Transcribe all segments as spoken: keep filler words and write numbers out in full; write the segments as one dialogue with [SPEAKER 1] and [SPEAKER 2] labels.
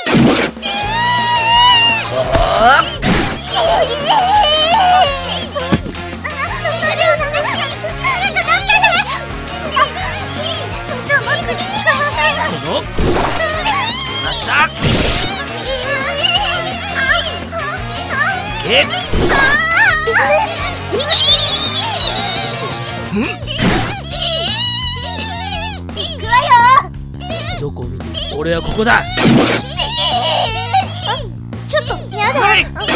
[SPEAKER 1] どこを見ている？俺はここだ。
[SPEAKER 2] ちょっとやだ。ちょっと待って。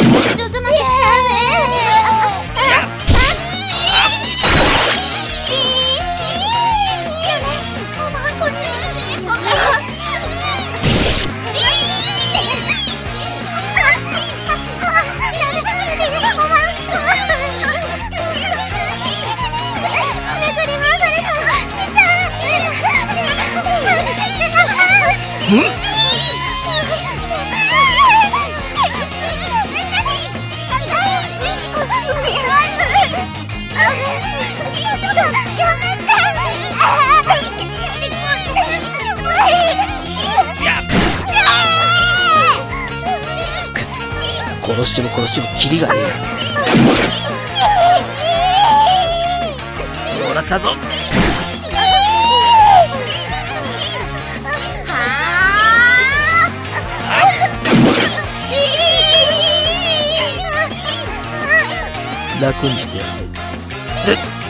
[SPEAKER 1] 殺しても殺してもキリがねえ。もらったぞ。楽にしてやるぜ。